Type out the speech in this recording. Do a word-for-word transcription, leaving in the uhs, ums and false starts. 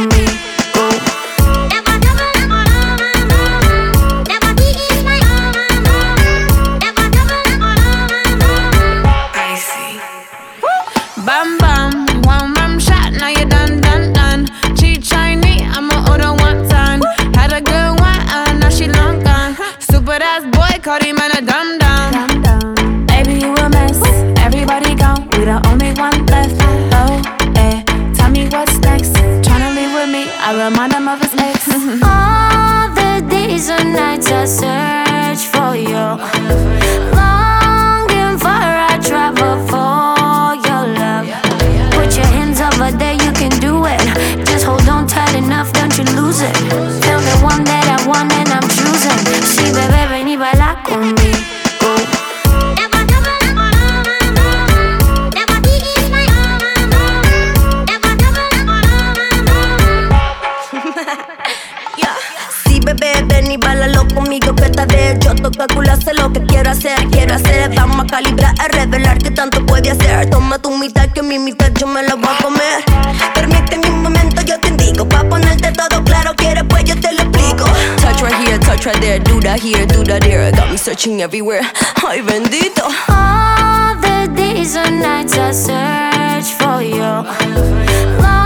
conmigo. Bam bam, one rum shot, now you done, done, done. Cheat Chinese, I'ma order one ton. Had a good one, uh, now she long gone. Stupid ass boy, caught him in a dumb dumb. Baby, you a mess, everybody gone, we the only one left. Oh, eh, tell me what's next. Tryna leave with me, I remind him of his ex. All the days and nights I search for you, longing for I travel for your love. Put your hands over there, you can do it. Just hold on tight enough, don't you lose it. Feel the one that I want and I'm choosing. Sí, bebé, ven y baila conmigo. Bebé, ven y bálalo conmigo que esta vez yo toco el culo, hace lo que quiero hacer, quiero hacer. Vamos a calibrar, a revelar qué tanto puede hacer. Toma tu mitad que mi mitad yo me la voy a comer. Permíteme un momento, yo te indico, pa' ponerte todo claro, quieres pues yo te lo explico. Touch right here, touch right there, do that here, do that there. Got me searching everywhere, ay bendito. All the days and nights I search for you.